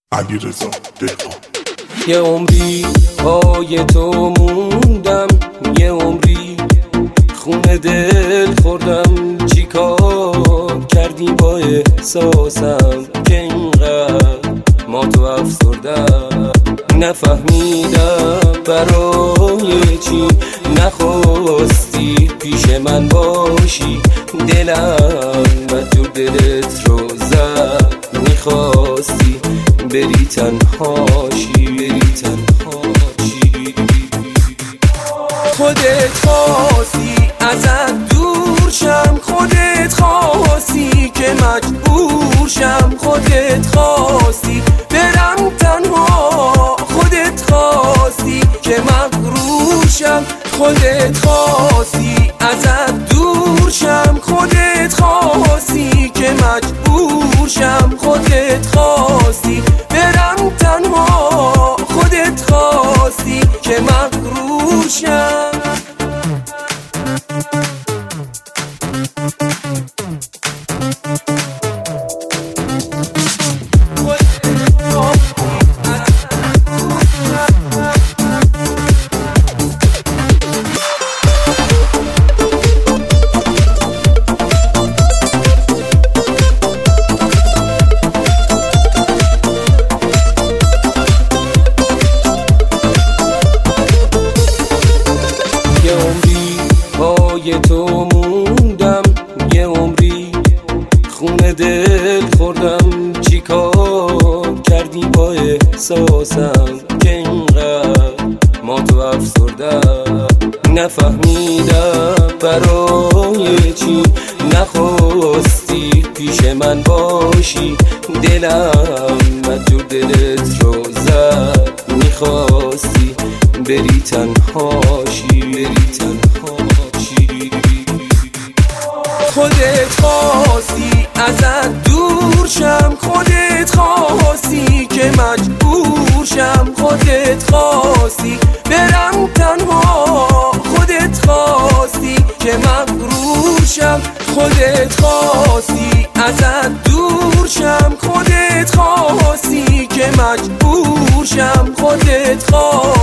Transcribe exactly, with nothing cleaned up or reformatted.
علیرضا دهقان. یه عمری پای تو موندم، یه عمری خونه دل خوردم. چی کار کردی با احساسم که اینقدر ما تو افسردم؟ نفهمیدم برای چی نخواستی پیش من باشی. دلم مجبور دلت رو زد، میخواستی بری تنهاشی، بری تنهاشی. خودت خواستی ازت دور شم، خودت خواستی که مجبور شم، خودت خواستی برم تنها، خودت خواستی که مغرور شم، خودت خواستی ازت دور شم، خودت خواستی که مجبور شم، خودت خواستی برم تنها، خودت خواستی که مغرور شم. یه عمری پای تو موندم، یه عمری خونه دل خوردم. چی کار کردی با احساسم که اینقدر ما تو افسردم؟ نفهمیدم برای چی نخواستی پیش من باشی. دلم مجبور دلت رو زد، میخواستی بری تنهاشی، بری تنهاشی. خودت خواستی ازت دور شم، خودت خواستی که مجبور شم، خودت خواستی برم تنها، خودت خواستی که مغرور شم، خودت خواستی ازت دور شم، خودت خواستی که مجبور شم، خودت خواستی